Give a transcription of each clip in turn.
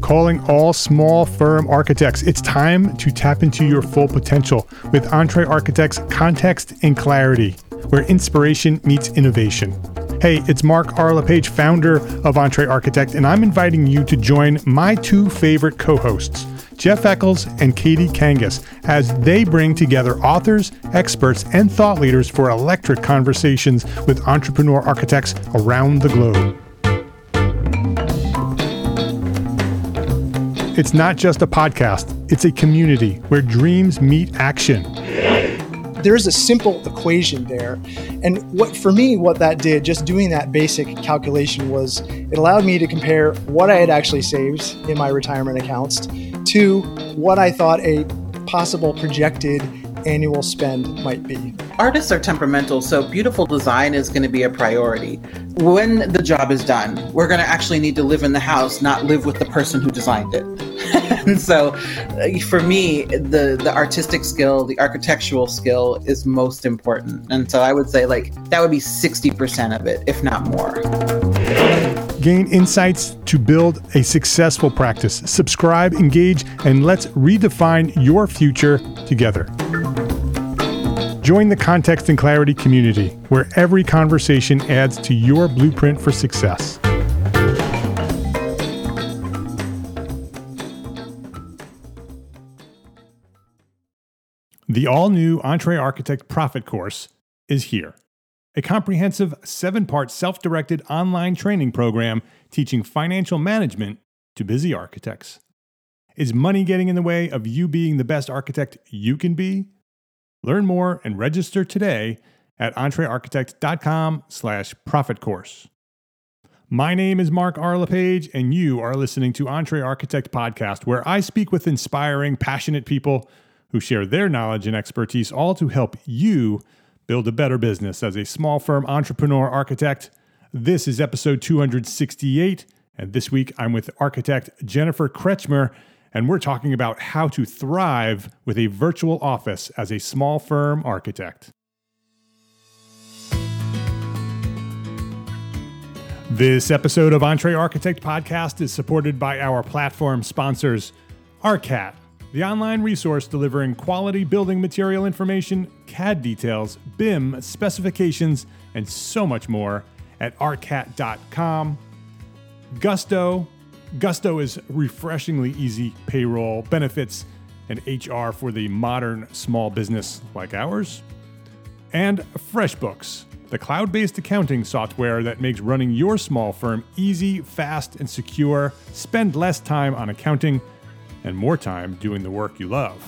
calling all small firm architects. It's time to tap into your full potential with EntreArchitect's Context and Clarity, where inspiration meets innovation. Hey, it's Mark R. LePage, founder of EntreArchitect, and I'm inviting you to join my two favorite co-hosts, Jeff Eccles and Katie Kangas, as they bring together authors, experts, and thought leaders for electric conversations with entrepreneur architects around the globe. It's not just a podcast, it's a community where dreams meet action. There's a simple equation there. And what that did, just doing that basic calculation, was it allowed me to compare what I had actually saved in my retirement accounts to what I thought a possible projected annual spend might be. Artists are temperamental, so beautiful design is going to be a priority. When the job is done, we're going to actually need to live in the house, not live with the person who designed it. And so for me, the artistic skill, the architectural skill is most important. And so I would say that would be 60% of it, if not more. Gain insights to build a successful practice. Subscribe, engage, and let's redefine your future together. Join the Context and Clarity community, where every conversation adds to your blueprint for success. The all-new EntreArchitect Profit Course is here. A comprehensive 7-part self-directed online training program teaching financial management to busy architects. Is money getting in the way of you being the best architect you can be? Learn more and register today at entrearchitect.com/profit course. My name is Mark R. LePage, and you are listening to EntreArchitect Podcast, where I speak with inspiring, passionate people who share their knowledge and expertise, all to help you build a better business as a small firm entrepreneur architect. This is episode 268, and this week I'm with architect Jennifer Kretschmer, and we're talking about how to thrive with a virtual office as a small firm architect. This episode of EntreArchitect Podcast is supported by our platform sponsors, ARCAT, the online resource delivering quality building material information, CAD details, BIM specifications, and so much more at arcat.com. Gusto. Gusto is refreshingly easy payroll, benefits, and HR for the modern small business like ours. And FreshBooks, the cloud-based accounting software that makes running your small firm easy, fast, and secure. Spend less time on accounting and more time doing the work you love.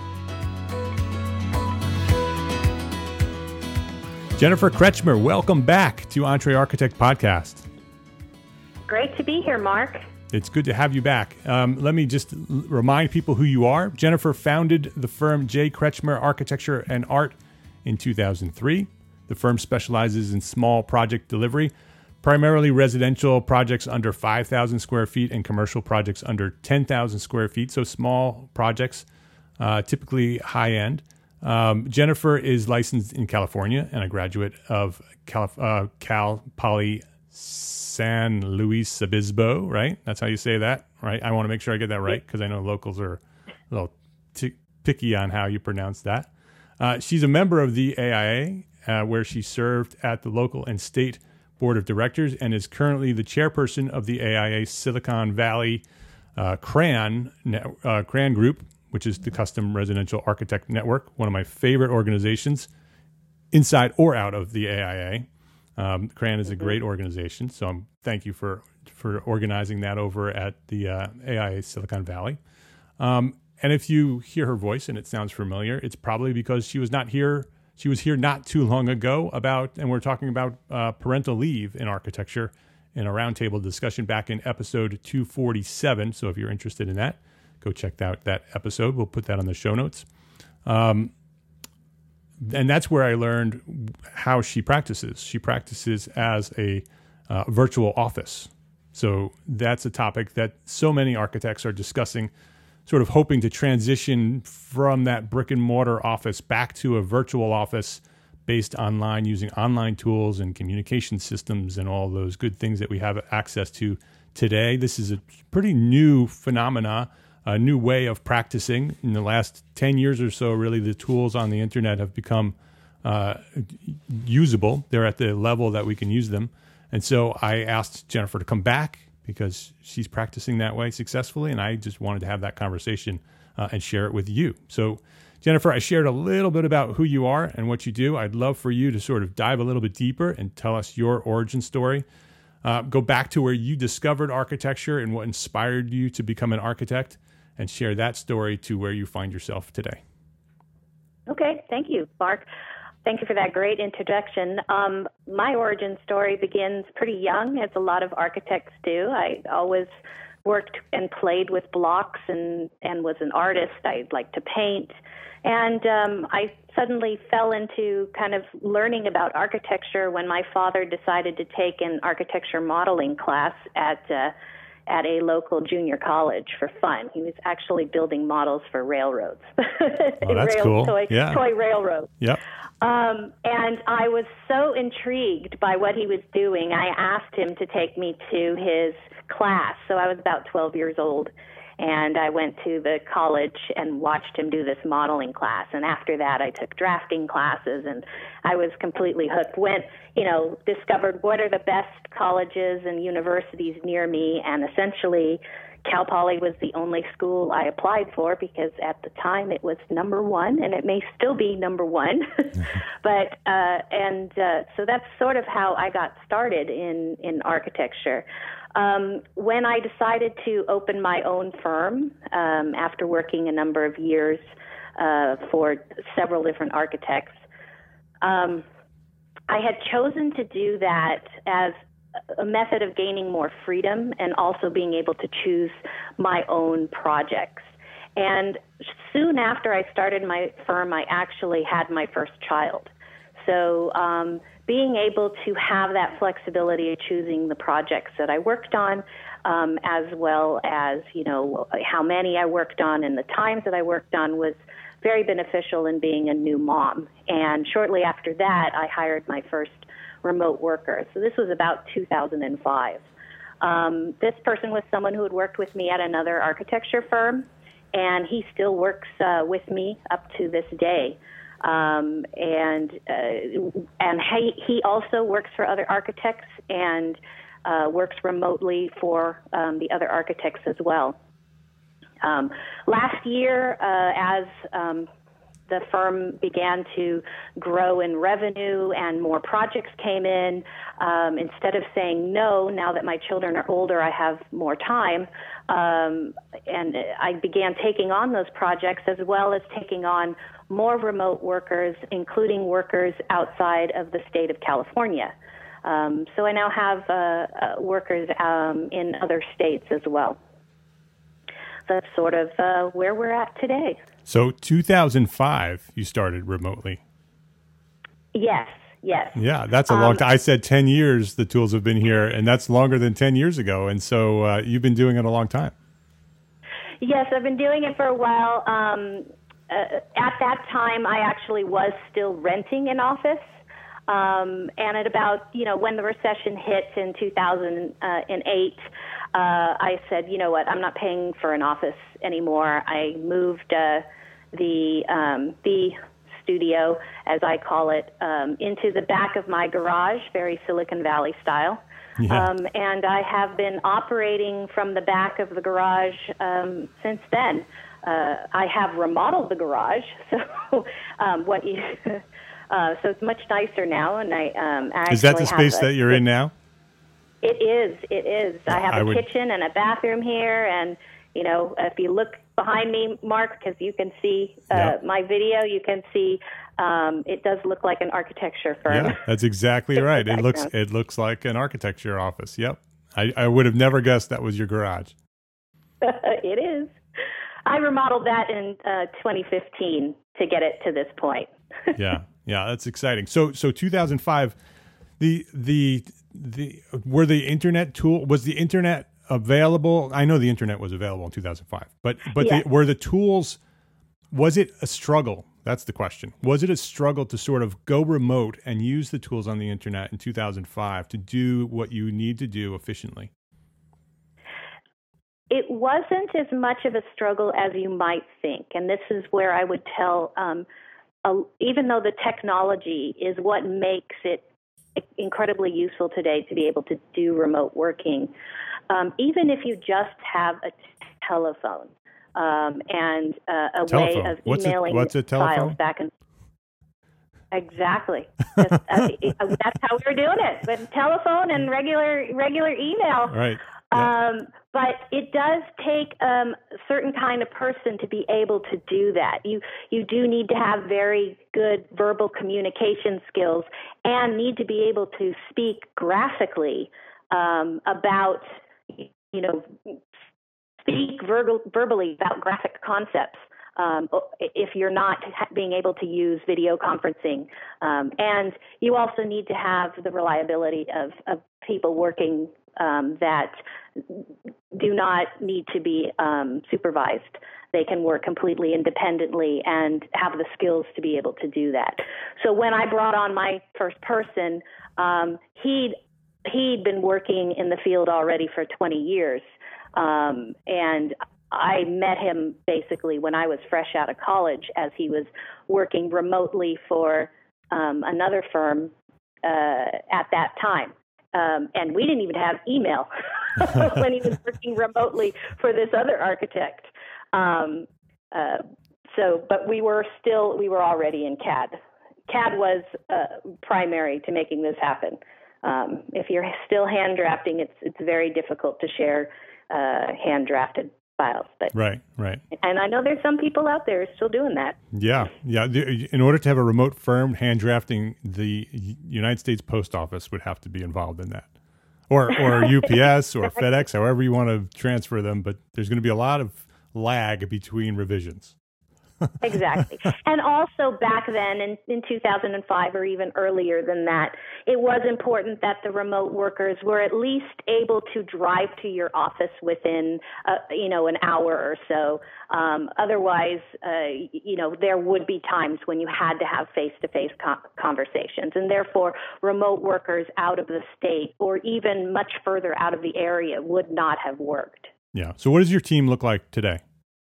Jennifer Kretschmer, welcome back to EntreArchitect Podcast. Great to be here, Mark. It's good to have you back. Let me just remind people who you are. Jennifer founded the firm J. Kretschmer Architecture and Art in 2003. The firm specializes in small project delivery, primarily residential projects under 5,000 square feet and commercial projects under 10,000 square feet. So small projects, typically high end. Jennifer is licensed in California and a graduate of Cal Poly San Luis Obispo, right? That's how you say that, right? I want to make sure I get that right because I know locals are a little picky on how you pronounce that. She's a member of the AIA, where she served at the local and state board of directors and is currently the chairperson of the AIA Silicon Valley CRAN Group, which is the Custom Residential Architect Network, one of my favorite organizations inside or out of the AIA. CRAN is a great organization, so thank you for organizing that over at the AIA Silicon Valley. And if you hear her voice and it sounds familiar, it's probably because she was here not too long ago and we're talking about parental leave in architecture in a roundtable discussion back in episode 247. So if you're interested in that, go check out that episode. We'll put that on the show notes. And that's where I learned how she practices. She practices as a virtual office. So that's a topic that so many architects are discussing, sort of hoping to transition from that brick and mortar office back to a virtual office based online, using online tools and communication systems and all those good things that we have access to today. This is a pretty new phenomena, a new way of practicing. In the last 10 years or so, really, the tools on the internet have become usable. They're at the level that we can use them. And so I asked Jennifer to come back because she's practicing that way successfully, and I just wanted to have that conversation and share it with you. So, Jennifer, I shared a little bit about who you are and what you do. I'd love for you to sort of dive a little bit deeper and tell us your origin story. Go back to where you discovered architecture and what inspired you to become an architect, and share that story to where you find yourself today. Okay, thank you, Mark. Thank you for that great introduction. My origin story begins pretty young, as a lot of architects do. I always worked and played with blocks and was an artist. I liked to paint. And I suddenly fell into kind of learning about architecture when my father decided to take an architecture modeling class at a local junior college for fun. He was actually building models for railroads. Oh, that's cool. Toy railroads. Yep. And I was so intrigued by what he was doing, I asked him to take me to his class. So I was about 12 years old. And I went to the college and watched him do this modeling class. And after that, I took drafting classes, and I was completely hooked. Discovered what are the best colleges and universities near me, and essentially Cal Poly was the only school I applied for because at the time it was number one, and it may still be number one. So that's sort of how I got started in architecture. When I decided to open my own firm, after working a number of years for several different architects, I had chosen to do that as a method of gaining more freedom and also being able to choose my own projects. And soon after I started my firm, I actually had my first child. So being able to have that flexibility of choosing the projects that I worked on, as well as, how many I worked on and the times that I worked on, was very beneficial in being a new mom. And shortly after that, I hired my first remote worker. So this was about 2005. This person was someone who had worked with me at another architecture firm, and he still works with me up to this day. And he also works for other architects and works remotely for the other architects as well. Last year, as the firm began to grow in revenue and more projects came in, instead of saying no, now that my children are older, I have more time, and I began taking on those projects as well as taking on more remote workers, including workers outside of the state of California. So I now have workers in other states as well. That's sort of where we're at today. So 2005, you started remotely. Yes. Yeah, that's a long time. I said 10 years the tools have been here, and that's longer than 10 years ago. And so you've been doing it a long time. Yes, I've been doing it for a while. At that time, I actually was still renting an office. And at about, when the recession hit in 2008, I said, you know what, I'm not paying for an office anymore. I moved the studio, as I call it, into the back of my garage, very Silicon Valley style. Yeah. And I have been operating from the back of the garage since then. I have remodeled the garage, so so it's much nicer now, and I actually is that the space that you're in now? It is. I have a kitchen and a bathroom here, and if you look behind me, Mark, because you can see my video, you can see it does look like an architecture firm. Yeah, that's exactly right. It looks like an architecture office. Yep, I would have never guessed that was your garage. It is. I remodeled that in 2015 to get it to this point. Yeah, that's exciting. So 2005, was the internet available? I know the internet was available in 2005, but yeah. Were the tools? Was it a struggle? That's the question. Was it a struggle to sort of go remote and use the tools on the internet in 2005 to do what you need to do efficiently? it wasn't as much of a struggle as you might think. And this is where I would tell, even though the technology is what makes it incredibly useful today to be able to do remote working, even if you just have a telephone and a telephone. way of emailing what's a telephone? files back and Exactly. That's how we were doing it, with telephone and regular email. Right. Yeah. But it does take a certain kind of person to be able to do that. You do need to have very good verbal communication skills and need to be able to speak graphically about, speak verbally about graphic concepts. If you're not being able to use video conferencing. And you also need to have the reliability of people working that do not need to be supervised. They can work completely independently and have the skills to be able to do that. So when I brought on my first person, he'd been working in the field already for 20 years. And I met him basically when I was fresh out of college, as he was working remotely for another firm at that time. And we didn't even have email when he was working remotely for this other architect. But we were already in CAD. CAD was primary to making this happen. If you're still hand drafting, it's very difficult to share hand drafted files. But right. And I know there's some people out there still doing that. Yeah. In order to have a remote firm hand drafting, the United States Post Office would have to be involved in that, or UPS or FedEx, however you want to transfer them. But there's going to be a lot of lag between revisions. Exactly. And also back then in 2005 or even earlier than that, it was important that the remote workers were at least able to drive to your office within, an hour or so. Otherwise, there would be times when you had to have face-to-face conversations. And therefore, remote workers out of the state or even much further out of the area would not have worked. Yeah. So what does your team look like today?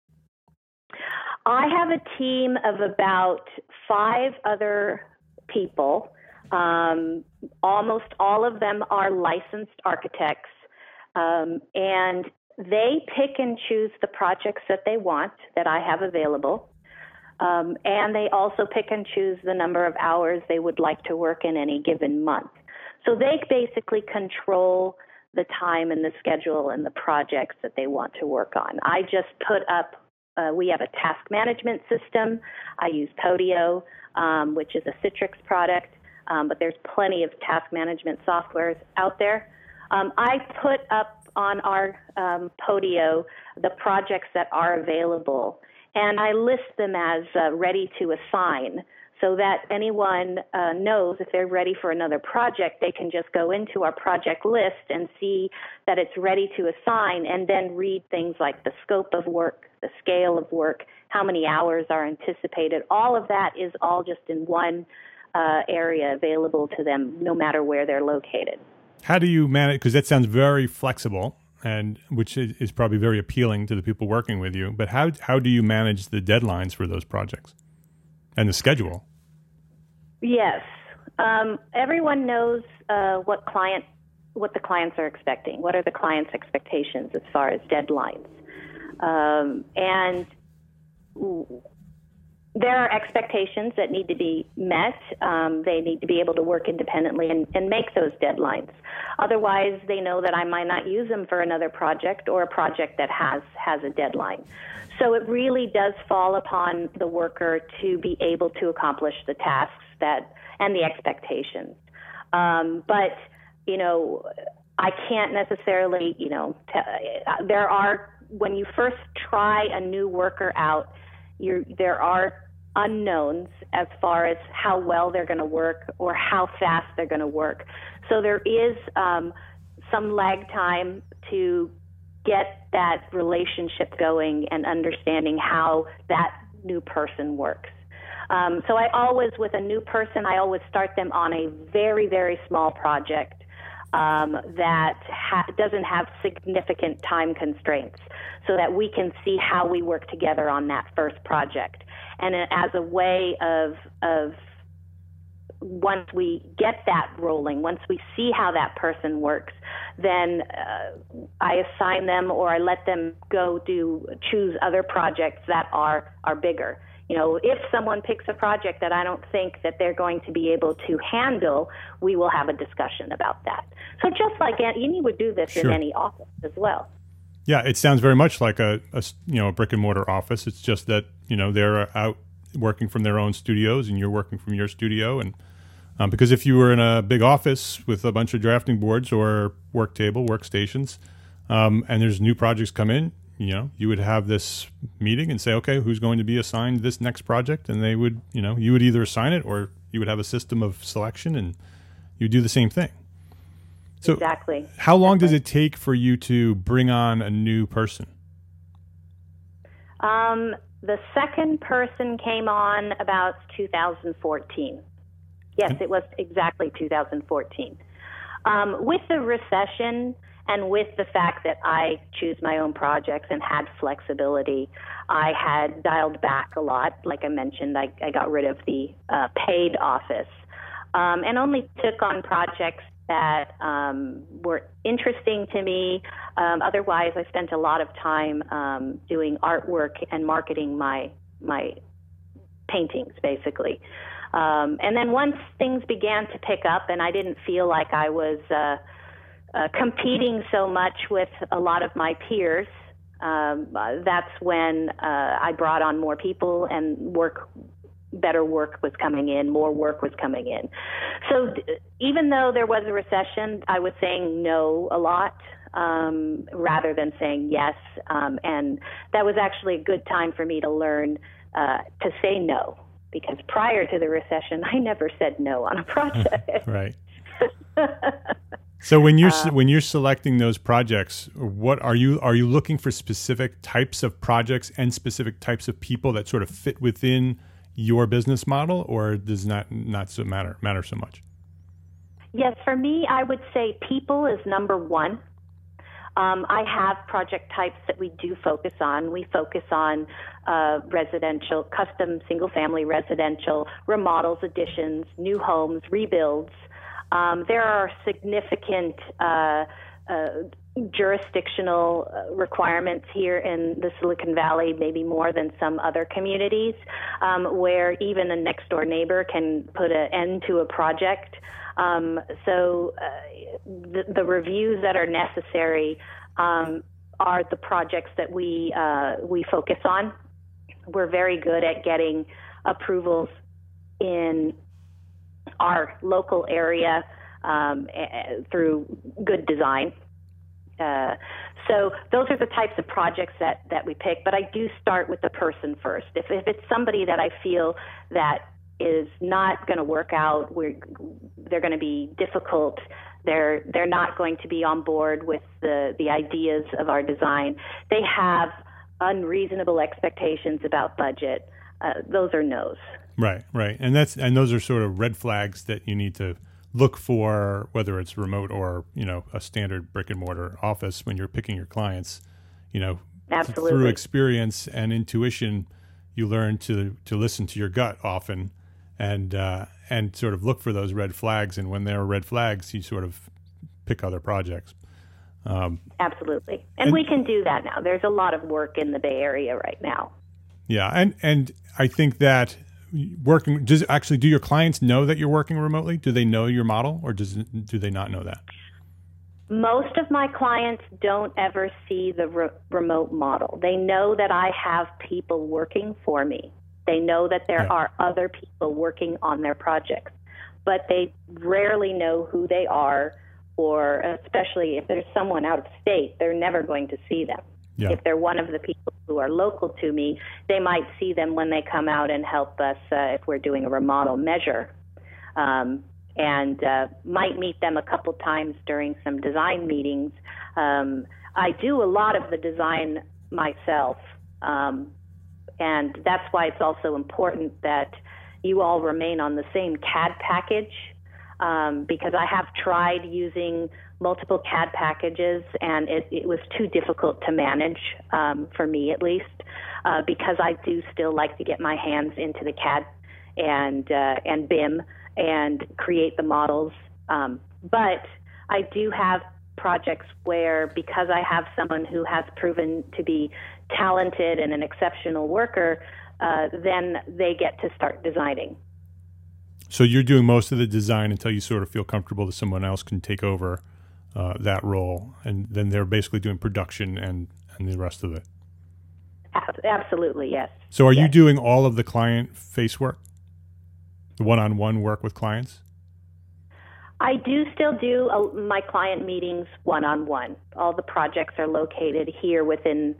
I have a team of about 5 other people. Almost all of them are licensed architects, and they pick and choose the projects that they want that I have available. And they also pick and choose the number of hours they would like to work in any given month. So they basically control the time and the schedule and the projects that they want to work on. I just put up we have a task management system. I use Podio, which is a Citrix product, but there's plenty of task management softwares out there. I put up on our Podio the projects that are available, and I list them as ready to assign, so that anyone knows if they're ready for another project, they can just go into our project list and see that it's ready to assign, and then read things like the scope of work, the scale of work, how many hours are anticipated. All of that is all just in one area available to them, no matter where they're located. How do you manage, because that sounds very flexible, and which is probably very appealing to the people working with you, but how do you manage the deadlines for those projects and the schedule? Yes. Everyone knows what the clients are expecting. What are the client's expectations as far as deadlines? And there are expectations that need to be met. They need to be able to work independently and make those deadlines. Otherwise, they know that I might not use them for another project or a project that has a deadline. So it really does fall upon the worker to be able to accomplish the tasks and the expectations. But, I can't necessarily, when you first try a new worker out, there are unknowns as far as how well they're going to work or how fast they're going to work. So there is some lag time to get that relationship going and understanding how that new person works. So with a new person, I always start them on a very, very small project. that doesn't have significant time constraints, so that we can see how we work together on that first project. And as a way of once we get that rolling, once we see how that person works, then I assign them, or I let them go choose other projects that are bigger. You know, if someone picks a project that I don't think that they're going to be able to handle, we will have a discussion about that. So just like you would do this in any office as well. Yeah, it sounds very much like a brick and mortar office. It's just that, they're out working from their own studios and you're working from your studio. And because if you were in a big office with a bunch of drafting boards or workstations, and there's new projects come in, you would have this meeting and say, okay, who's going to be assigned this next project? And they would, you would either assign it or you would have a system of selection and you do the same thing. So exactly. How long does it take for you to bring on a new person? The second person came on about 2014. Yes, it was exactly 2014. With the recession and with the fact that I choose my own projects and had flexibility, I had dialed back a lot. Like I mentioned, I got rid of the paid office and only took on projects that were interesting to me. Otherwise, I spent a lot of time doing artwork and marketing my paintings, basically. And then once things began to pick up and I didn't feel like I was competing so much with a lot of my peers, that's when I brought on more people and better work was coming in, more work was coming in. So even though there was a recession, I was saying no a lot rather than saying yes. And that was actually a good time for me to learn to say no, because prior to the recession, I never said no on a project. Right. So when you're selecting those projects, what are you looking for specific types of projects and specific types of people that sort of fit within your business model, or does not so matter so much? Yes, for me, I would say people is number one. I have project types that we do focus on. We focus on residential, custom single-family residential, remodels, additions, new homes, rebuilds. There are significant jurisdictional requirements here in the Silicon Valley, maybe more than some other communities, where even a next-door neighbor can put an end to a project. So the reviews that are necessary are the projects that we focus on. We're very good at getting approvals in our local area through good design. So those are the types of projects that we pick, but I do start with the person first. If it's somebody that I feel that is not going to work out, they're going to be difficult, they're not going to be on board with the ideas of our design, they have unreasonable expectations about budget, those are no's. Right. And those are sort of red flags that you need to look for, whether it's remote or, a standard brick and mortar office when you're picking your clients. Absolutely. Through experience and intuition, you learn to listen to your gut often and sort of look for those red flags. And when there are red flags, you sort of pick other projects. Absolutely. And we can do that now. There's a lot of work in the Bay Area right now. Yeah. And I think that do your clients know that you're working remotely? Do they know your model, or do they not know that? Most of my clients don't ever see the remote model. They know that I have people working for me. They know that there are other people working on their projects, but they rarely know who they are, or especially if there's someone out of state, they're never going to see them. Yeah. If they're one of the people who are local to me, they might see them when they come out and help us if we're doing a remodel measure, and might meet them a couple times during some design meetings. I do a lot of the design myself, and that's why it's also important that you all remain on the same CAD package. because I have tried using multiple CAD packages, and it was too difficult to manage, for me at least, because I do still like to get my hands into the CAD and BIM and create the models. But I do have projects where, because I have someone who has proven to be talented and an exceptional worker, then they get to start designing. So you're doing most of the design until you sort of feel comfortable that someone else can take over that role, and then they're basically doing production and the rest of it. Absolutely, yes. So are you doing all of the client face work, the one-on-one work with clients? I do still do my client meetings one-on-one. All the projects are located here within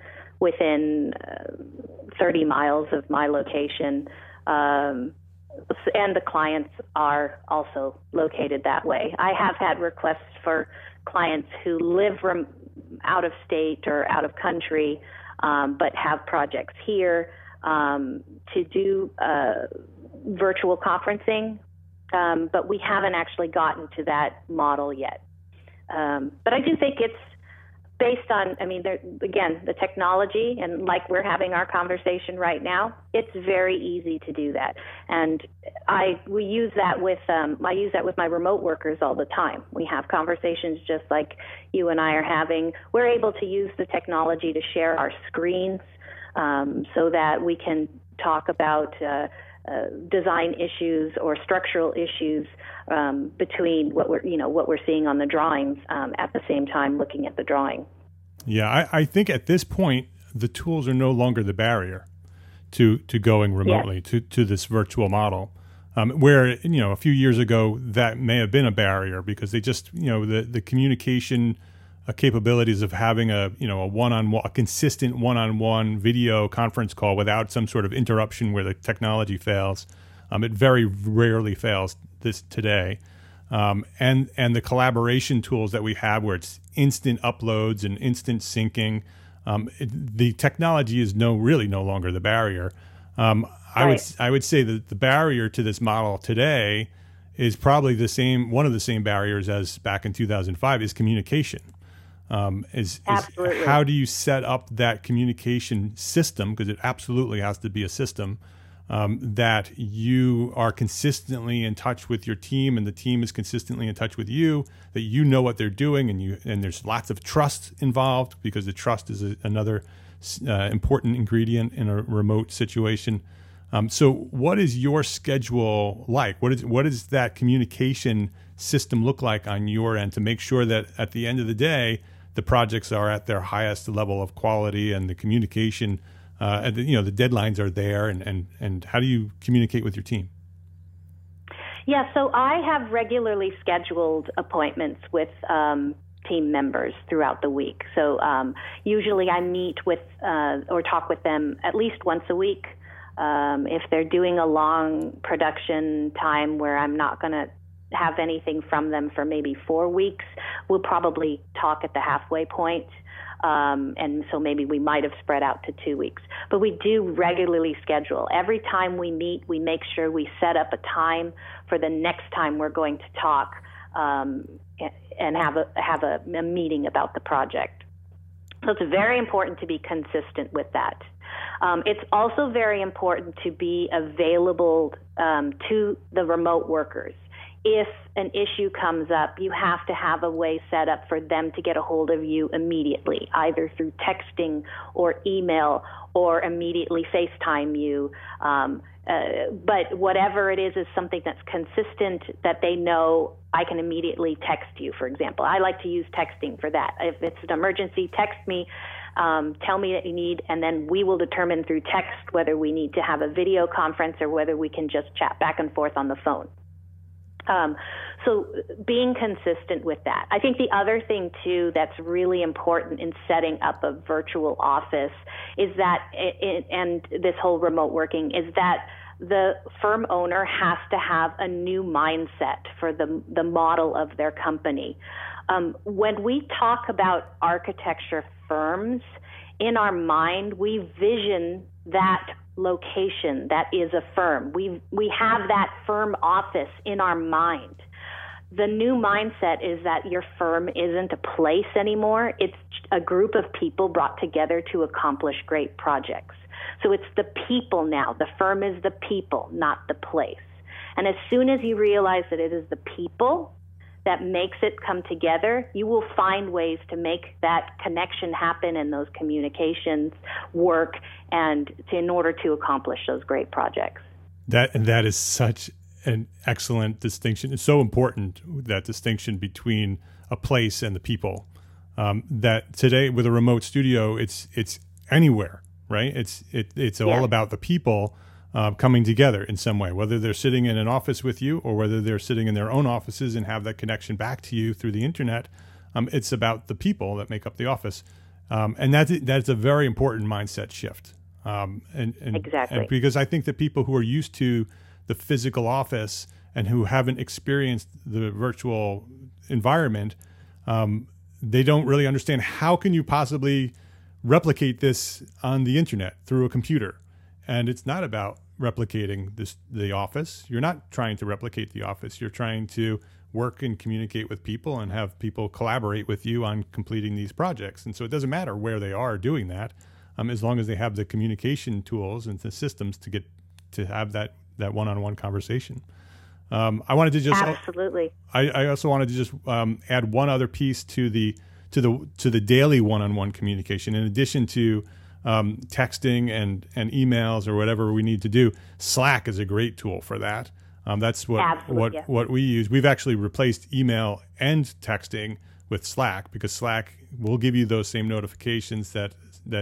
30 miles of my location, and the clients are also located that way. I have had requests for clients who live out of state or out of country, but have projects here, to do virtual conferencing, but we haven't actually gotten to that model yet. But I do think it's based on, again, the technology, and like we're having our conversation right now, it's very easy to do that. And I use that with my remote workers all the time. We have conversations just like you and I are having. We're able to use the technology to share our screens, so that we can talk about design issues or structural issues between what we're seeing on the drawings, at the same time looking at the drawing. Yeah, I think at this point the tools are no longer the barrier to going remotely, to this virtual model. Where a few years ago that may have been a barrier, because they just the communication capabilities of having a consistent one-on-one video conference call without some sort of interruption where the technology fails. It very rarely fails today. And the collaboration tools that we have, where it's instant uploads and instant syncing, the technology is really no longer the barrier. I would say that the barrier to this model today is probably one of the same barriers as back in 2005 is communication. Absolutely. How do you set up that communication system, because it absolutely has to be a system, that you are consistently in touch with your team and the team is consistently in touch with you, that you know what they're doing, and there's lots of trust involved, because the trust is another important ingredient in a remote situation. So what is your schedule like? What does that communication system look like on your end to make sure that at the end of the day, the projects are at their highest level of quality and the communication, the deadlines are there, and how do you communicate with your team? Yeah, so I have regularly scheduled appointments with team members throughout the week. So usually I meet with or talk with them at least once a week. If they're doing a long production time where I'm not going to have anything from them for maybe 4 weeks, we'll probably talk at the halfway point. And so maybe we might have spread out to 2 weeks. But we do regularly schedule. Every time we meet, we make sure we set up a time for the next time we're going to talk, and have a meeting about the project. So it's very important to be consistent with that. It's also very important to be available to the remote workers. If an issue comes up, you have to have a way set up for them to get a hold of you immediately, either through texting or email, or immediately FaceTime you. But whatever it is something that's consistent, that they know I can immediately text you, for example. I like to use texting for that. If it's an emergency, text me, tell me that you need, and then we will determine through text whether we need to have a video conference or whether we can just chat back and forth on the phone. So being consistent with that. I think the other thing, too, that's really important in setting up a virtual office is that, and this whole remote working, is that the firm owner has to have a new mindset for the model of their company. When we talk about architecture firms, in our mind, we vision that location that is a firm. We have that firm office in our mind. the new mindset is that your firm isn't a place anymore. It's a group of people brought together to accomplish great projects. So it's the people now. The firm is the people, not the place. And as soon as you realize that it is the people that makes it come together, you will find ways to make that connection happen and those communications work and in order to accomplish those great projects. That is such an excellent distinction. It's so important, that distinction between a place and the people. That today with a remote studio, it's anywhere, right? It's all about the people coming together in some way, whether they're sitting in an office with you or whether they're sitting in their own offices and have that connection back to you through the internet. It's about the people that make up the office, and that's a very important mindset shift. Exactly. And because I think that people who are used to the physical office and who haven't experienced the virtual environment, they don't really understand how can you possibly replicate this on the internet through a computer. And it's not about replicating the office. You're not trying to replicate the office. You're trying to work and communicate with people and have people collaborate with you on completing these projects. And so it doesn't matter where they are doing that, as long as they have the communication tools and the systems to have that one-on-one conversation. I wanted to just absolutely. I also wanted to just add one other piece to the daily one-on-one communication. In addition to texting and emails or whatever we need to do, Slack is a great tool for that. That's what we use. We've actually replaced email and texting with Slack because Slack will give you those same notifications that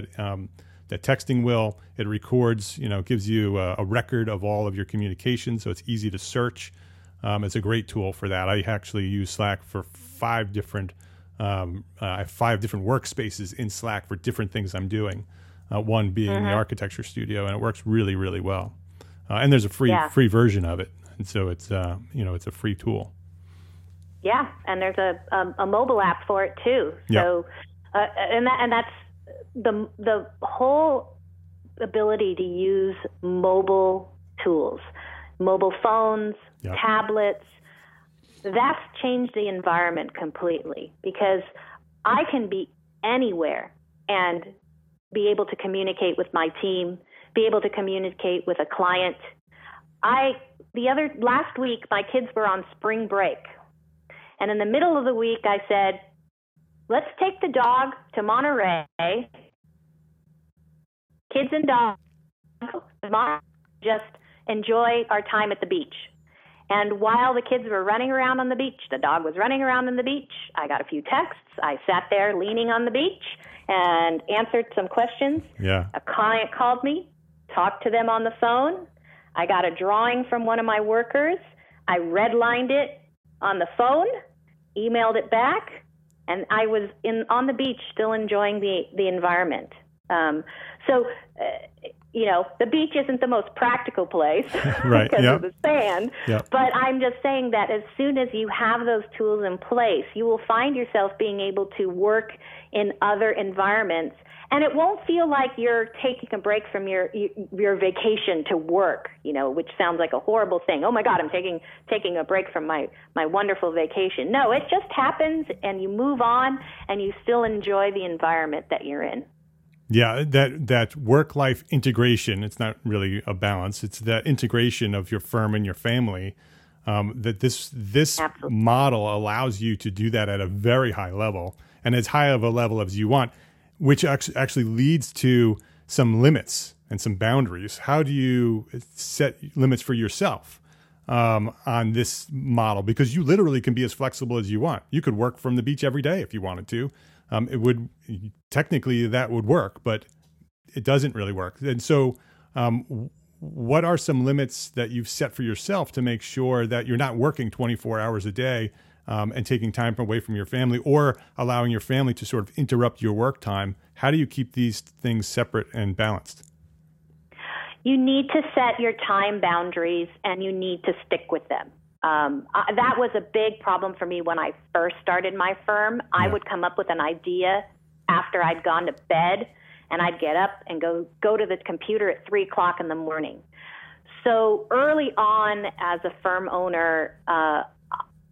texting will. It records, gives you a record of all of your communications, so it's easy to search. It's a great tool for that. I actually use Slack for 5 different I have 5 different workspaces in Slack for different things I'm doing. One being the architecture studio, and it works really, really well. And there's a free version of it, and so it's it's a free tool. Yeah, and there's a mobile app for it too. So, and that's the whole ability to use mobile tools, mobile phones, tablets. That's changed the environment completely because I can be anywhere and be able to communicate with my team, be able to communicate with a client. Last week, my kids were on spring break. And in the middle of the week, I said, let's take the dog to Monterey. Kids and dogs, just enjoy our time at the beach. And while the kids were running around on the beach, the dog was running around on the beach, I got a few texts. I sat there leaning on the beach and answered some questions. Yeah. A client called me, talked to them on the phone. I got a drawing from one of my workers. I redlined it on the phone, emailed it back, and I was on the beach still enjoying the environment. The beach isn't the most practical place right, because of the sand, but I'm just saying that as soon as you have those tools in place, you will find yourself being able to work in other environments, and it won't feel like you're taking a break from your vacation to work, which sounds like a horrible thing. Oh my God, I'm taking a break from my wonderful vacation. No, it just happens, and you move on, and you still enjoy the environment that you're in. Yeah, that work-life integration, it's not really a balance. It's that integration of your firm and your family, that this model allows you to do that at a very high level and as high of a level as you want, which actually leads to some limits and some boundaries. How do you set limits for yourself on this model? Because you literally can be as flexible as you want. You could work from the beach every day if you wanted to. It would technically that would work, but it doesn't really work. And so, what are some limits that you've set for yourself to make sure that you're not working 24 hours a day and taking time away from your family, or allowing your family to sort of interrupt your work time? How do you keep these things separate and balanced? You need to set your time boundaries, and you need to stick with them. That was a big problem for me when I first started my firm. I would come up with an idea after I'd gone to bed, and I'd get up and go to the computer at 3:00 in the morning. So early on as a firm owner,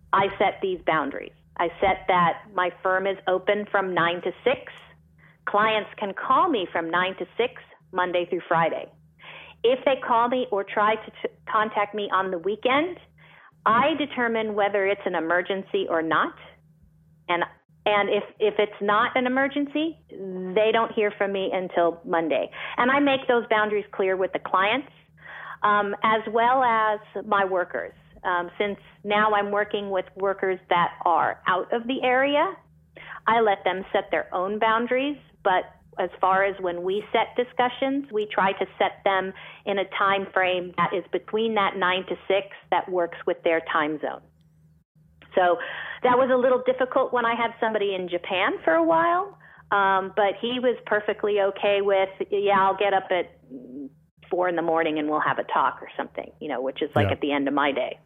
I set these boundaries. I set that my firm is open from 9 to 6. Clients can call me from 9 to 6, Monday through Friday. If they call me or try to contact me on the weekend, I determine whether it's an emergency or not. And if it's not an emergency, they don't hear from me until Monday. And I make those boundaries clear with the clients, as well as my workers. Since now I'm working with workers that are out of the area, I let them set their own boundaries. But as far as when we set discussions, we try to set them in a time frame that is between that 9 to 6 that works with their time zone. So that was a little difficult when I had somebody in Japan for a while, but he was perfectly okay with, I'll get up at 4 in the morning and we'll have a talk or something, which is like at the end of my day.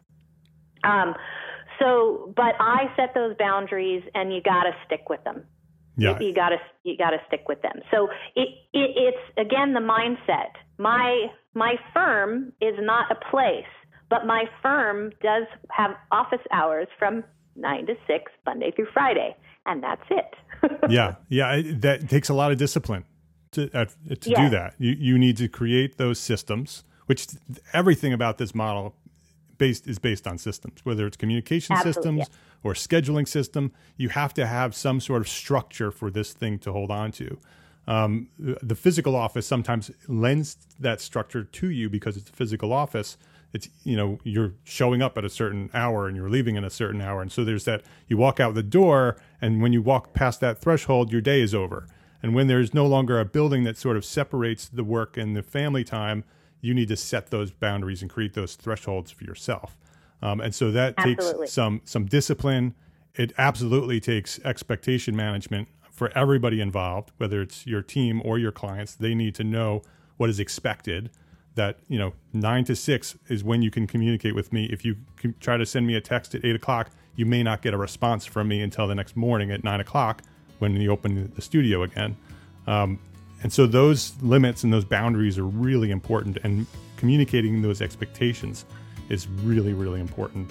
But I set those boundaries, and you got to stick with them. Yeah. You got to stick with them. So it's again the mindset. My firm is not a place, but my firm does have office hours from 9 to 6, Monday through Friday, and that's it. Yeah. That takes a lot of discipline to do that. You need to create those systems, which everything about this model is based on systems, whether it's communication systems or scheduling system. You have to have some sort of structure for this thing to hold on to. The physical office sometimes lends that structure to you because it's a physical office. It's, you're showing up at a certain hour and you're leaving in a certain hour. And so there's that, you walk out the door, and when you walk past that threshold, your day is over. And when there's no longer a building that sort of separates the work and the family time, you need to set those boundaries and create those thresholds for yourself. And so that takes some discipline. It absolutely takes expectation management for everybody involved, whether it's your team or your clients. They need to know what is expected, that 9 to 6 is when you can communicate with me. If you try to send me a text at 8 o'clock, you may not get a response from me until the next morning at 9 o'clock when you open the studio again. And so those limits and those boundaries are really important, and communicating those expectations is really, really important.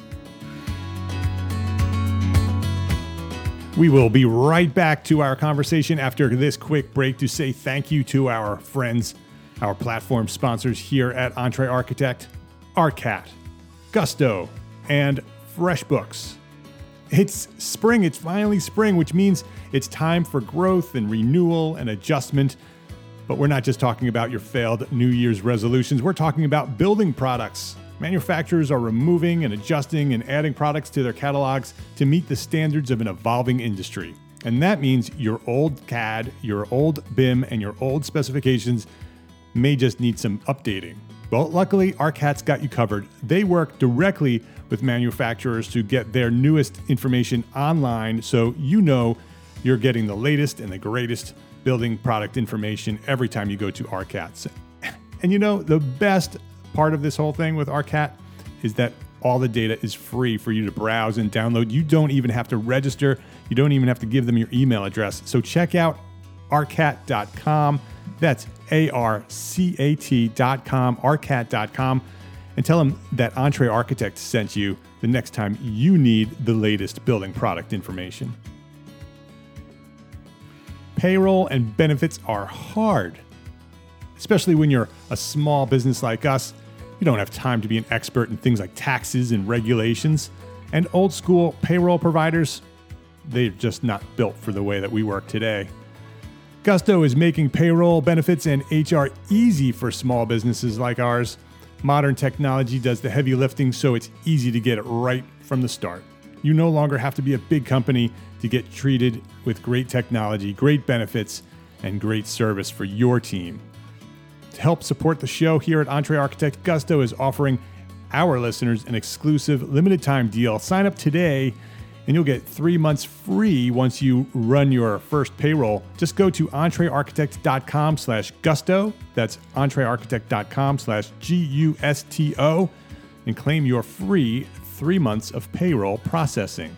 We will be right back to our conversation after this quick break to say thank you to our friends, our platform sponsors here at EntreArchitect, ARCAT, Gusto, and FreshBooks. It's spring. It's finally spring, which means it's time for growth and renewal and adjustment. But we're not just talking about your failed New Year's resolutions. We're talking about building products. Manufacturers are removing and adjusting and adding products to their catalogs to meet the standards of an evolving industry. And that means your old CAD, your old BIM, and your old specifications may just need some updating. Well, luckily, ARCAT's got you covered. They work directly with manufacturers to get their newest information online, so you're getting the latest and the greatest building product information every time you go to ARCAT. And the best part of this whole thing with ARCAT is that all the data is free for you to browse and download. You don't even have to register. You don't even have to give them your email address. So check out arcat.com. That's ARCAT.com, arcat.com, and tell them that EntreArchitect sent you the next time you need the latest building product information. Payroll and benefits are hard, especially when you're a small business like us. You don't have time to be an expert in things like taxes and regulations. And old school payroll providers, they're just not built for the way that we work today. Gusto is making payroll, benefits, and HR easy for small businesses like ours. Modern technology does the heavy lifting, so it's easy to get it right from the start. You no longer have to be a big company to get treated with great technology, great benefits, and great service for your team. To help support the show here at EntreArchitect, Gusto is offering our listeners an exclusive limited time deal. Sign up today and you'll get 3 months free once you run your first payroll. Just go to entrearchitect.com/gusto. That's entrearchitect.com/GUSTO and claim your free 3 months of payroll processing.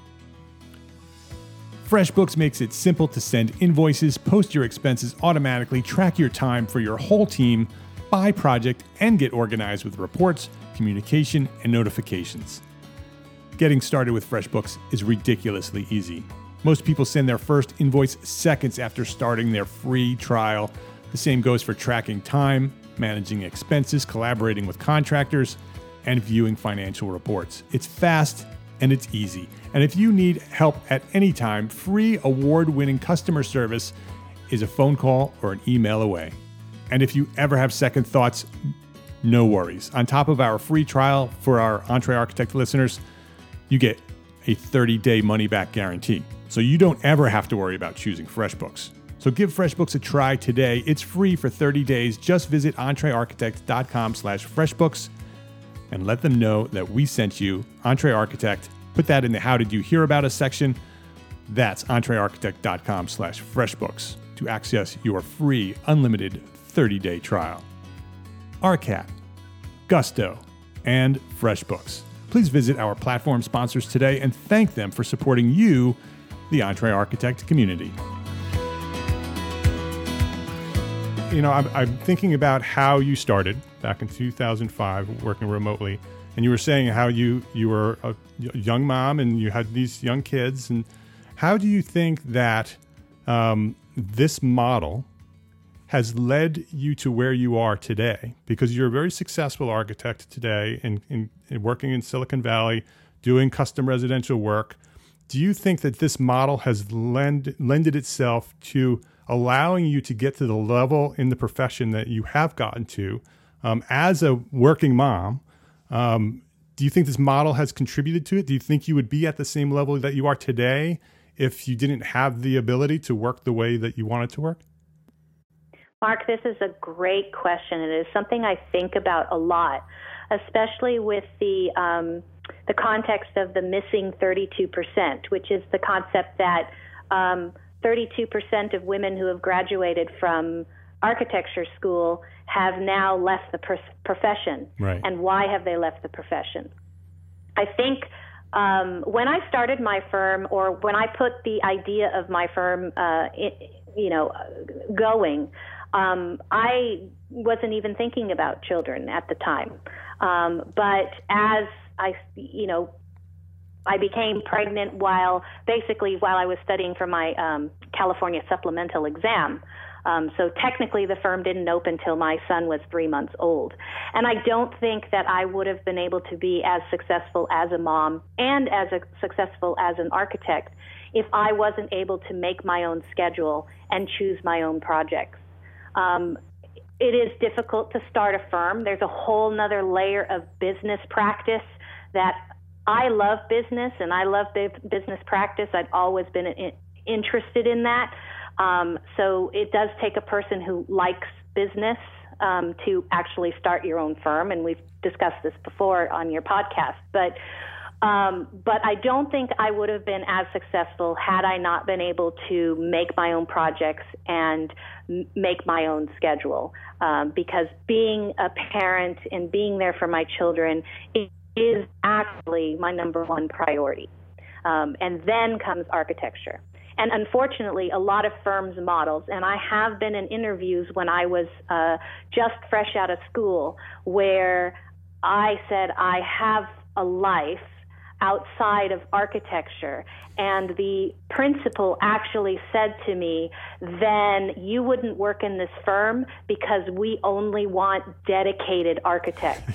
FreshBooks makes it simple to send invoices, post your expenses automatically, track your time for your whole team, by project, and get organized with reports, communication, and notifications. Getting started with FreshBooks is ridiculously easy. Most people send their first invoice seconds after starting their free trial. The same goes for tracking time, managing expenses, collaborating with contractors, and viewing financial reports. It's fast and it's easy. And if you need help at any time, free award-winning customer service is a phone call or an email away. And if you ever have second thoughts, no worries. On top of our free trial for our EntreArchitect listeners, you get a 30-day money-back guarantee. So you don't ever have to worry about choosing FreshBooks. So give FreshBooks a try today. It's free for 30 days. Just visit entrearchitect.com/FreshBooks and let them know that we sent you, EntreArchitect. Put that in the How Did You Hear About Us section. That's entrearchitect.com/FreshBooks to access your free, unlimited 30-day trial. ARCAT, Gusto, and FreshBooks. Please visit our platform sponsors today and thank them for supporting you, the EntreArchitect community. You know, I'm thinking about how you started back in 2005 working remotely, and you were saying how you were a young mom and you had these young kids. And how do you think that this model has led you to where you are today? Because you're a very successful architect today in working in Silicon Valley, doing custom residential work. Do you think that this model has lended itself to allowing you to get to the level in the profession that you have gotten to as a working mom? Do you think this model has contributed to it? Do you think you would be at the same level that you are today if you didn't have the ability to work the way that you wanted to work? Mark, this is a great question. It is something I think about a lot, especially with the context of the missing 32%, which is the concept that 32% of women who have graduated from architecture school have now left the profession. Right. And why have they left the profession? I think when I started my firm, or when I put the idea of my firm, going, I wasn't even thinking about children at the time. But as I became pregnant while I was studying for my California supplemental exam. So technically the firm didn't open till my son was 3 months old. And I don't think that I would have been able to be as successful as a mom and as successful as an architect if I wasn't able to make my own schedule and choose my own projects. It is difficult to start a firm. There's a whole nother layer of business practice that I love business and I love business practice. I've always been interested in that. So it does take a person who likes business to actually start your own firm. And we've discussed this before on your podcast. But I don't think I would have been as successful had I not been able to make my own projects and make my own schedule. Because being a parent and being there for my children is actually my number one priority. And then comes architecture. And unfortunately, a lot of firms' models, and I have been in interviews when I was just fresh out of school, where I said I have a life outside of architecture, and the principal actually said to me, then you wouldn't work in this firm because we only want dedicated architects.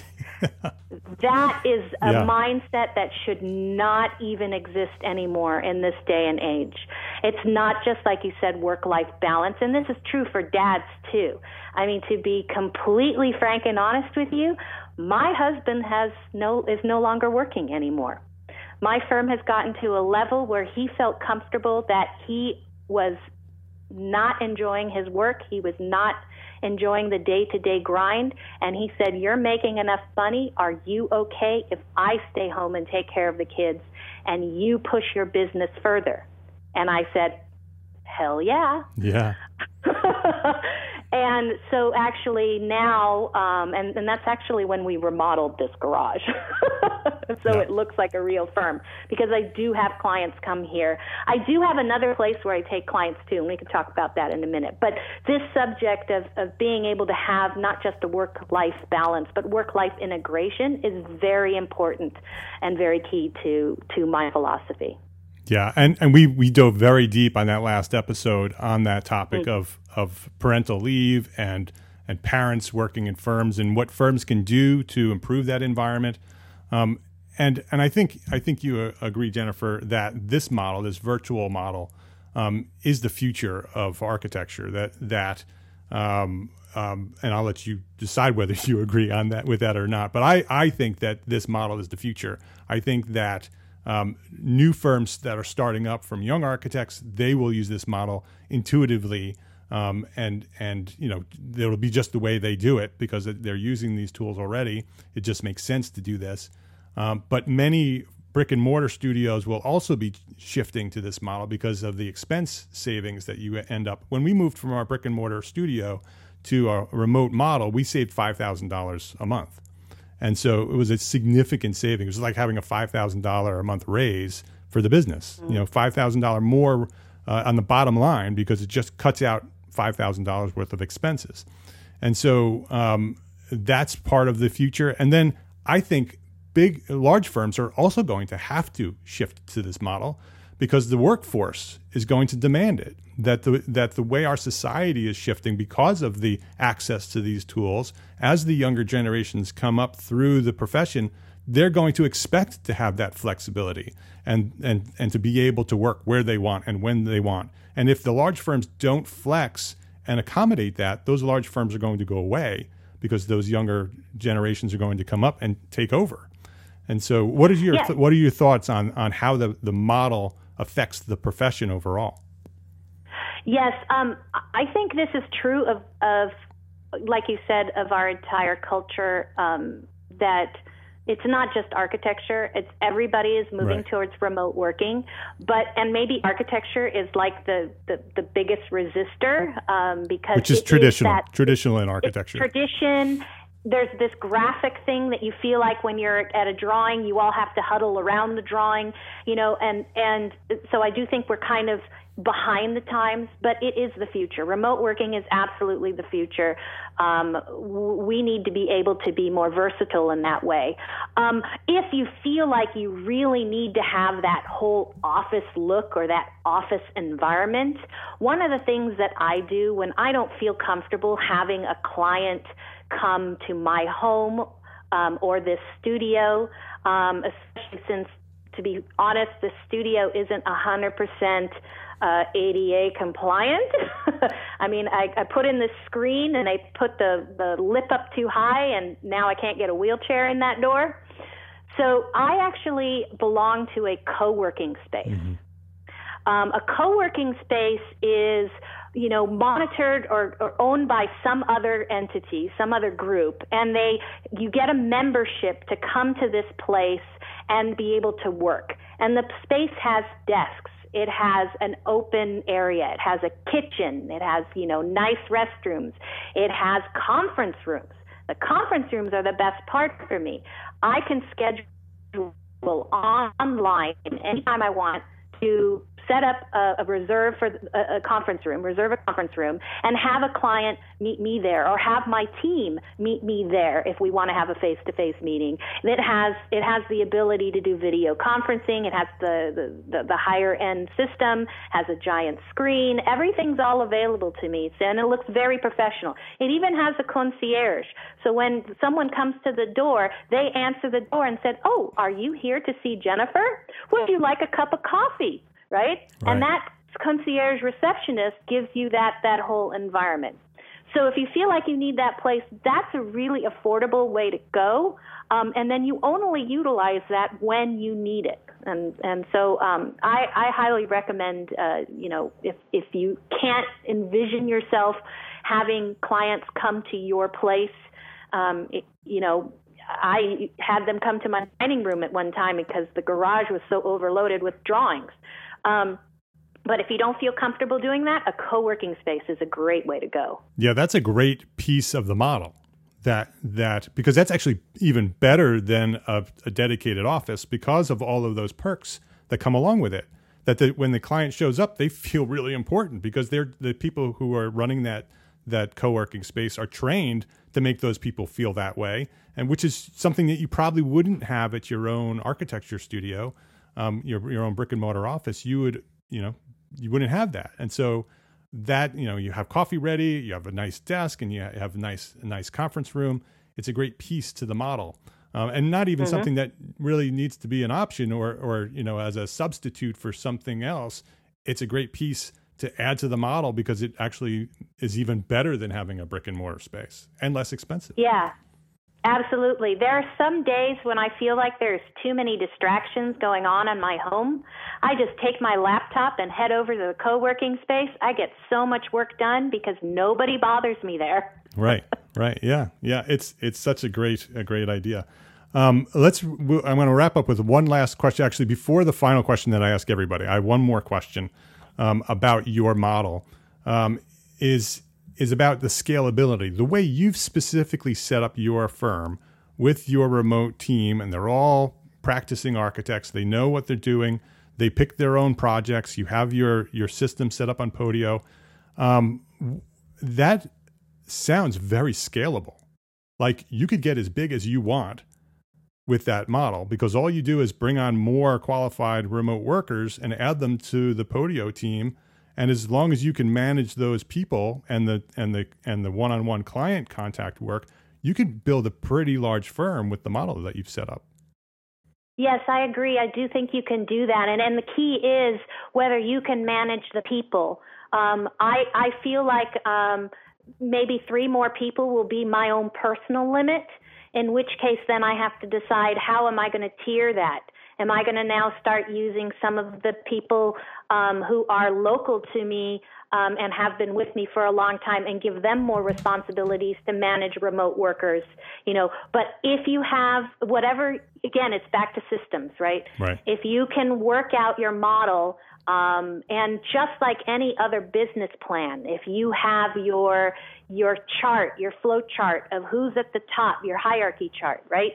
That is a mindset that should not even exist anymore in this day and age. It's not just, like you said, work-life balance, and this is true for dads too. I mean, to be completely frank and honest with you, my husband is no longer working anymore. My firm has gotten to a level where he felt comfortable that he was not enjoying his work. He was not enjoying the day-to-day grind. And he said, you're making enough money. Are you okay if I stay home and take care of the kids and you push your business further? And I said, hell yeah. Yeah. And so actually now, and that's actually when we remodeled this garage. So Yeah. it looks like a real firm, because I do have clients come here. I do have another place where I take clients to, and we can talk about that in a minute. But this subject of being able to have not just a work-life balance, but work-life integration is very important and very key to my philosophy. Yeah, and we dove very deep on that last episode on that topic of parental leave and parents working in firms and what firms can do to improve that environment. And I think you agree, Jennifer, that this model, this virtual model, is the future of architecture. That and I'll let you decide whether you agree on that with that or not. But I think that this model is the future. I think that new firms that are starting up from young architects, they will use this model intuitively, and it'll be just the way they do it because they're using these tools already. It just makes sense to do this. But many brick and mortar studios will also be shifting to this model because of the expense savings that you end up. When we moved from our brick and mortar studio to a remote model, we saved $5,000 a month. And so it was a significant saving. It was like having a $5,000 a month raise for the business. $5,000 more on the bottom line because it just cuts out $5,000 worth of expenses. And so that's part of the future. And then I think large firms are also going to have to shift to this model because the workforce is going to demand it. That the way our society is shifting because of the access to these tools, as the younger generations come up through the profession, they're going to expect to have that flexibility and to be able to work where they want and when they want. And if the large firms don't flex and accommodate that, those large firms are going to go away because those younger generations are going to come up and take over. And so what are your thoughts on how the model affects the profession overall? Yes, I think this is true of, like you said, of our entire culture, that it's not just architecture. It's everybody is moving towards remote working, and maybe architecture is like the biggest resistor, because which is traditional in architecture. Tradition. There's this graphic thing that you feel like when you're at a drawing, you all have to huddle around the drawing, and so I do think we're kind of behind the times, but it is the future. Remote working is absolutely the future. We need to be able to be more versatile in that way. If you feel like you really need to have that whole office look or that office environment, one of the things that I do when I don't feel comfortable having a client come to my home or this studio, especially since, to be honest, the studio isn't 100% ADA compliant. I mean, I put in this screen and I put the lip up too high, and now I can't get a wheelchair in that door. So I actually belong to a co-working space. Mm-hmm. A co-working space is, monitored or owned by some other entity, some other group, and you get a membership to come to this place and be able to work. And the space has desks. It has an open area. It has a kitchen. It has, nice restrooms. It has conference rooms. The conference rooms are the best part for me. I can schedule online anytime I want to set up a reserve for a conference room, and have a client meet me there, or have my team meet me there if we want to have a face-to-face meeting. It has the ability to do video conferencing. It has the higher end system, has a giant screen. Everything's all available to me, and it looks very professional. It even has a concierge. So when someone comes to the door, they answer the door and said, "Oh, are you here to see Jennifer? Would you like a cup of coffee?" Right? And that concierge receptionist gives you that whole environment. So if you feel like you need that place, that's a really affordable way to go. And then you only utilize that when you need it. And so I highly recommend, if you can't envision yourself having clients come to your place, I had them come to my dining room at one time because the garage was so overloaded with drawings. But if you don't feel comfortable doing that, a co-working space is a great way to go. Yeah, that's a great piece of the model. That because that's actually even better than a dedicated office because of all of those perks that come along with it. That when the client shows up, they feel really important because they're the people who are running that co-working space are trained to make those people feel that way, and which is something that you probably wouldn't have at your own architecture studio, your own brick and mortar office. You wouldn't have that, and so that you have coffee ready, you have a nice desk, and you have a nice conference room. It's a great piece to the model, and not even something that really needs to be an option or as a substitute for something else. It's a great piece to add to the model because it actually is even better than having a brick and mortar space and less expensive. Yeah. Absolutely. There are some days when I feel like there's too many distractions going on in my home. I just take my laptop and head over to the co-working space. I get so much work done because nobody bothers me there. Right. Yeah. It's such a great idea. I'm going to wrap up with one last question. Actually, before the final question that I ask everybody, I have one more question about your model. Is about the scalability, the way you've specifically set up your firm with your remote team, and they're all practicing architects. They know what they're doing. They pick their own projects. You have your system set up on Podio. That sounds very scalable. Like you could get as big as you want with that model because all you do is bring on more qualified remote workers and add them to the Podio team. And as long as you can manage those people and the one-on-one client contact work, you can build a pretty large firm with the model that you've set up. Yes, I agree. I do think you can do that. And the key is whether you can manage the people. I feel like maybe 3 more people will be my own personal limit, in which case then I have to decide how am I going to tier that. Am I going to now start using some of the people who are local to me and have been with me for a long time and give them more responsibilities to manage remote workers? But if you have whatever, again, it's back to systems, right? Right. If you can work out your model, and just like any other business plan, if you have your chart, your flow chart of who's at the top, your hierarchy chart, right?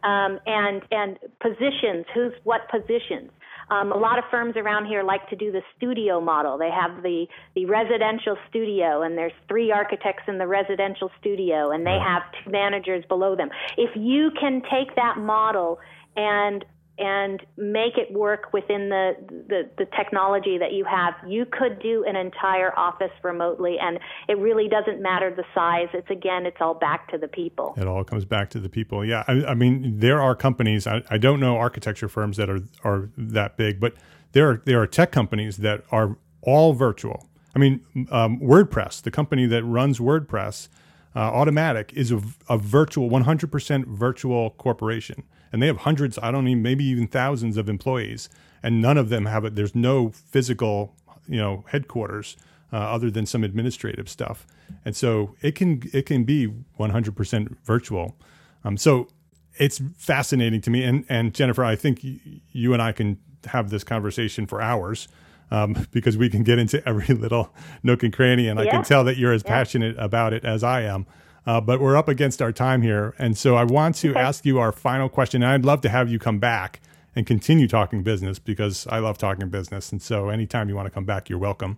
And positions, who's what positions. A lot of firms around here like to do the studio model. They have the residential studio, and there's 3 architects in the residential studio, and they have 2 managers below them. If you can take that model and make it work within the technology that you have, you could do an entire office remotely, and it really doesn't matter the size. It's all back to the people. It all comes back to the people. Yeah. I mean, there are companies, I don't know architecture firms that are that big, but there are tech companies that are all virtual. I mean, WordPress, the company that runs WordPress, Automatic, is a virtual, 100% virtual corporation. And they have hundreds, maybe even thousands of employees, and none of them have it. There's no physical, headquarters other than some administrative stuff, and so it can be 100% virtual. So it's fascinating to me. And Jennifer, I think you and I can have this conversation for hours because we can get into every little nook and cranny, and I can tell that you're as passionate about it as I am. But we're up against our time here. And so I want to ask you our final question. And I'd love to have you come back and continue talking business because I love talking business. And so anytime you want to come back, you're welcome.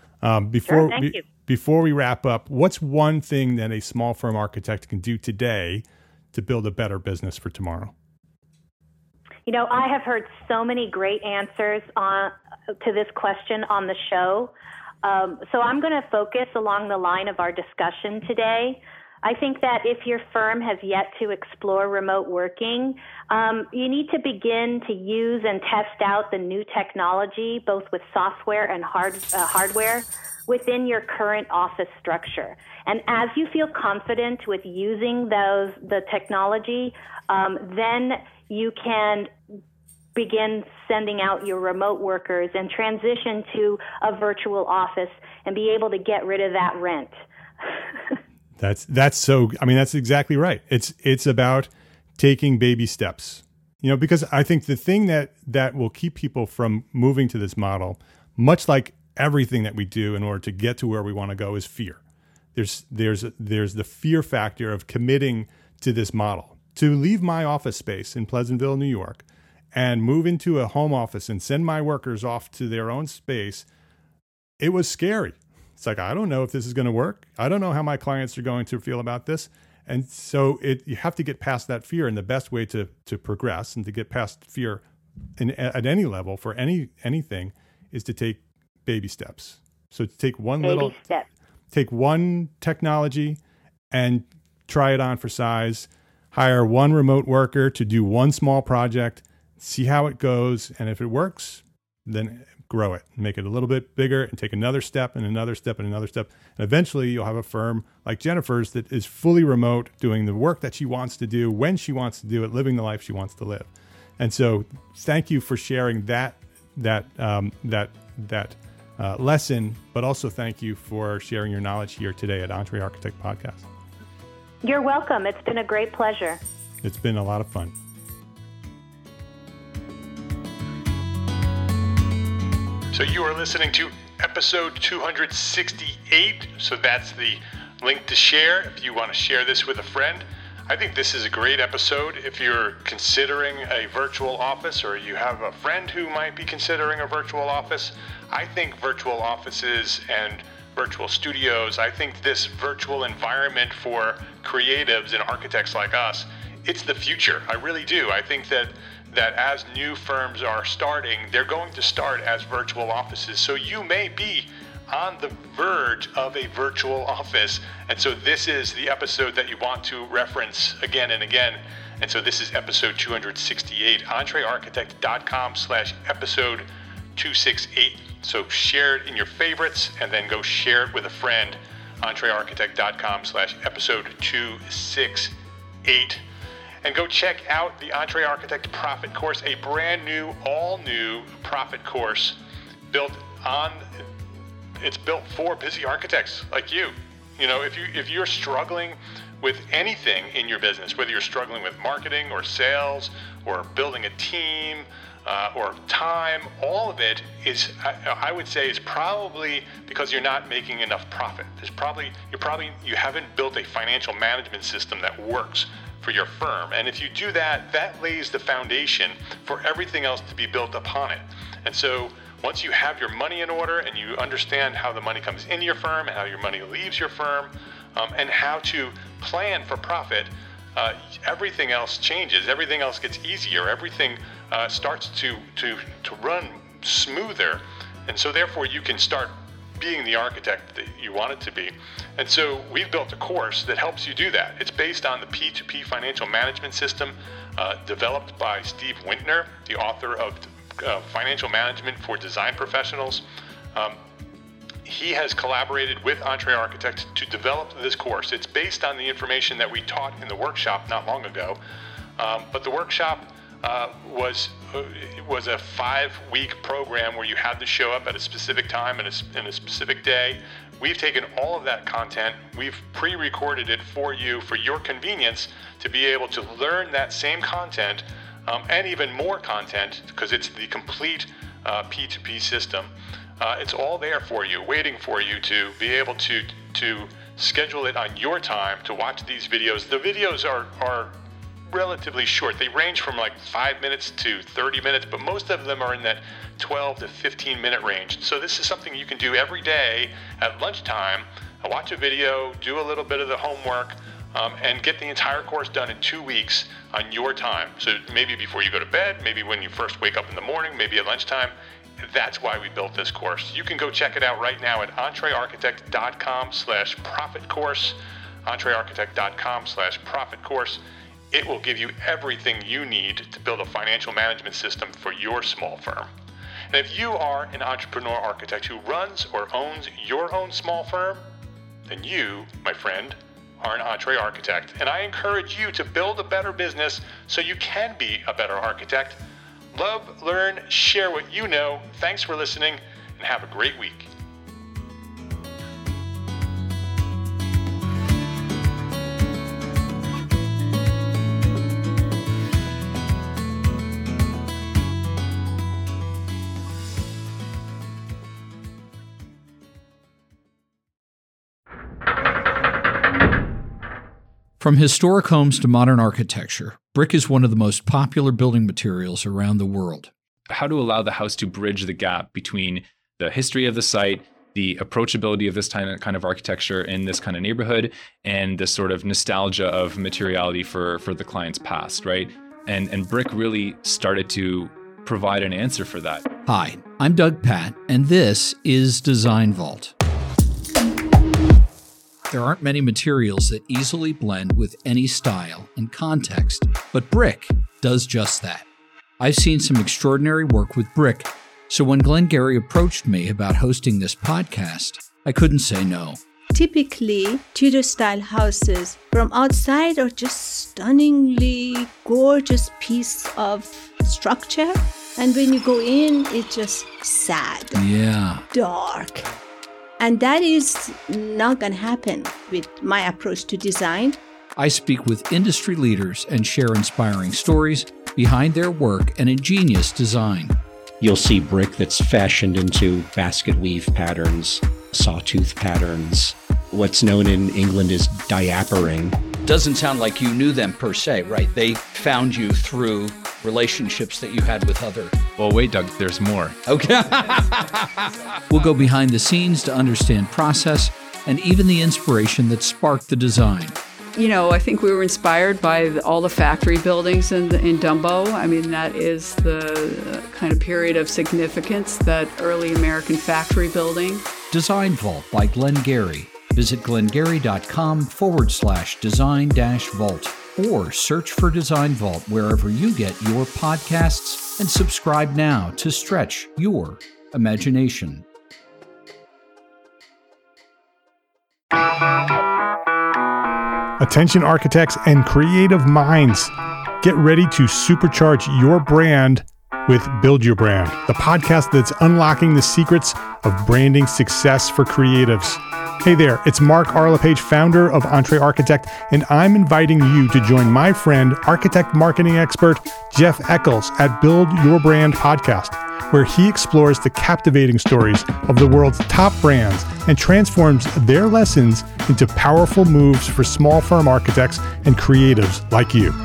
Before we wrap up, what's one thing that a small firm architect can do today to build a better business for tomorrow? I have heard so many great answers to this question on the show. So I'm going to focus along the line of our discussion today. I think that if your firm has yet to explore remote working, you need to begin to use and test out the new technology, both with software and hardware, within your current office structure. And as you feel confident with using the technology, then you can begin sending out your remote workers and transition to a virtual office and be able to get rid of that rent. That's exactly right. It's about taking baby steps, because I think the thing that will keep people from moving to this model, much like everything that we do in order to get to where we want to go is fear. There's the fear factor of committing to this model. To leave my office space in Pleasantville, New York, and move into a home office and send my workers off to their own space, it was scary. It's like, I don't know if this is going to work. I don't know how my clients are going to feel about this. And so you have to get past that fear. And the best way to progress and to get past fear at any level for anything is to take baby steps. So to take take one technology and try it on for size, hire one remote worker to do one small project, see how it goes. And if it works, then grow it, make it a little bit bigger, and take another step and another step and another step. And eventually you'll have a firm like Jennifer's that is fully remote, doing the work that she wants to do, when she wants to do it, living the life she wants to live. And so thank you for sharing that lesson, but also thank you for sharing your knowledge here today at EntreArchitect Podcast. You're welcome. It's been a great pleasure. It's been a lot of fun. So you are listening to episode 268. So that's the link to share if you want to share this with a friend. I think this is a great episode if you're considering a virtual office or you have a friend who might be considering a virtual office. I think virtual offices and virtual studios, I think this virtual environment for creatives and architects like us, it's the future. I really do. I think that as new firms are starting, they're going to start as virtual offices. So you may be on the verge of a virtual office. And so this is the episode that you want to reference again and again. And so this is episode 268, entrearchitect.com/episode 268. So share it in your favorites and then go share it with a friend, entrearchitect.com/episode 268. And go check out the EntreArchitect Profit Course, a brand new, all new profit course it's built for busy architects like you. You know, if you're struggling with anything in your business, whether you're struggling with marketing or sales or building a team or time, all of it is, I would say, is probably because you're not making enough profit. You haven't built a financial management system that works for your firm. And if you do that, that lays the foundation for everything else to be built upon it. And so once you have your money in order and you understand how the money comes into your firm and how your money leaves your firm, and how to plan for profit, everything else changes. Everything else gets easier. Everything starts to run smoother. And so therefore you can start being the architect that you want it to be. And so we've built a course that helps you do that. It's based on the P2P financial management system developed by Steve Wintner, the author of Financial Management for Design Professionals. He has collaborated with EntreArchitect to develop this course. It's based on the information that we taught in the workshop not long ago, but the workshop was a 5-week program where you had to show up at a specific time and in a specific day. We've taken all of that content, we've pre-recorded it for you for your convenience to be able to learn that same content and even more content, because it's the complete P2P system. It's all there for you, waiting for you to be able to schedule it on your time to watch these videos. The videos are relatively short. They range from like 5 minutes to 30 minutes, but most of them are in that 12 to 15 minute range. So this is something you can do every day at lunchtime. Watch a video, do a little bit of the homework, and get the entire course done in 2 weeks on your time. So maybe before you go to bed, maybe when you first wake up in the morning, maybe at lunchtime. That's why we built this course. You can go check it out right now at entrearchitect.com/profit course, entrearchitect.com/profit course. It will give you everything you need to build a financial management system for your small firm. And if you are an entrepreneur architect who runs or owns your own small firm, then you, my friend, are an EntreArchitect. And I encourage you to build a better business so you can be a better architect. Love, learn, share what you know. Thanks for listening, and have a great week. From historic homes to modern architecture, brick is one of the most popular building materials around the world. How to allow the house to bridge the gap between the history of the site, the approachability of this kind of architecture in this kind of neighborhood, and the sort of nostalgia of materiality for the client's past, right? And brick really started to provide an answer for that. Hi, I'm Doug Patt, and this is Design Vault. There aren't many materials that easily blend with any style and context, but brick does just that. I've seen some extraordinary work with brick, so when Glengarry approached me about hosting this podcast, I couldn't say no. Typically, Tudor-style houses from outside are just stunningly gorgeous piece of structure, and when you go in, it's just sad, dark. And that is not going to happen with my approach to design. I speak with industry leaders and share inspiring stories behind their work and ingenious design. You'll see brick that's fashioned into basket weave patterns, sawtooth patterns. What's known in England as diapering. Doesn't sound like you knew them per se, right? They found you through relationships that you had with other... Well, wait, Doug, there's more. Okay. We'll go behind the scenes to understand process and even the inspiration that sparked the design. You know, I think we were inspired by all the factory buildings in Dumbo. I mean, that is the kind of period of significance, that early American factory building. Design Vault by Glengarry. Visit glengarry.com/design-vault or search for Design Vault wherever you get your podcasts and subscribe now to stretch your imagination. Attention architects and creative minds, get ready to supercharge your brand with Build Your Brand, the podcast that's unlocking the secrets of branding success for creatives. Hey there, it's Mark Arlepage, founder of Entre Architect, and I'm inviting you to join my friend, architect marketing expert Jeff Eccles at Build Your Brand podcast, where he explores the captivating stories of the world's top brands and transforms their lessons into powerful moves for small firm architects and creatives like you.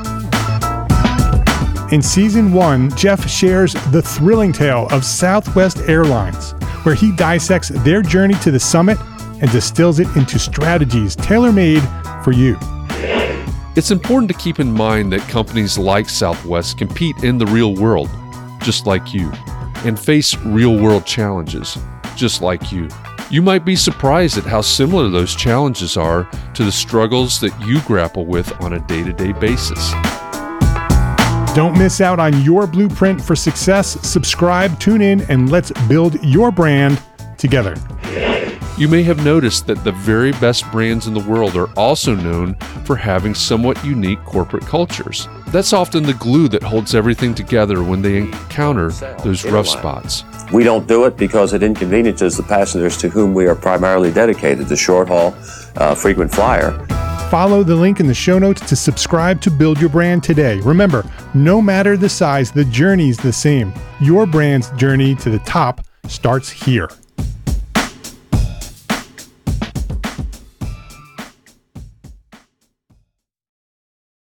In Season 1, Jeff shares the thrilling tale of Southwest Airlines, where he dissects their journey to the summit and distills it into strategies tailor-made for you. It's important to keep in mind that companies like Southwest compete in the real world, just like you, and face real-world challenges, just like you. You might be surprised at how similar those challenges are to the struggles that you grapple with on a day-to-day basis. Don't miss out on your blueprint for success. Subscribe, tune in, and let's build your brand together. You may have noticed that the very best brands in the world are also known for having somewhat unique corporate cultures. That's often the glue that holds everything together when they encounter those rough spots. We don't do it because it inconveniences the passengers to whom we are primarily dedicated, the short haul, frequent flyer. Follow the link in the show notes to subscribe to Build Your Brand today. Remember, no matter the size, the journey's the same. Your brand's journey to the top starts here.